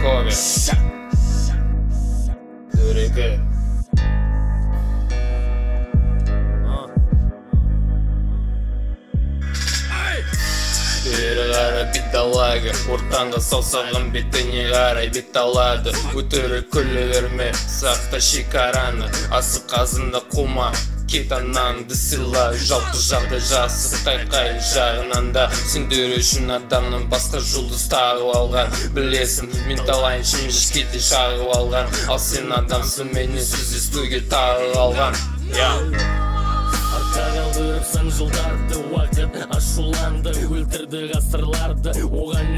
Кови Дүреге Бері қара биталайға Ортанға саусағын бетіне қарай беталады Өтірі күлі берме сақта шекараны Асы қазында қума кетананды сыйла Жалпы жағдай жасы қайқай жағынан да Сендер үшін адамның басқа жұлдыз тағып алған Білесің, мен талайын шемішкеде шағып алған Ал сен адамсың менен сөз естуге тағып алған Артқа қалдырып сан жылдарды уақыт ашуланды өлтірді ғасырларды оған